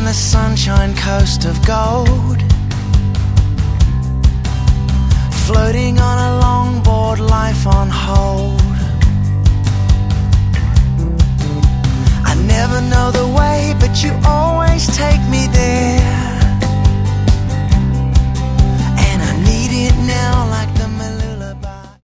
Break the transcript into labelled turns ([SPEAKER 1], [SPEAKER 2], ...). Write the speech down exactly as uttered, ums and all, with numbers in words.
[SPEAKER 1] the sunshine coast of gold, floating on a longboard, life on hold. I never know the way, but you always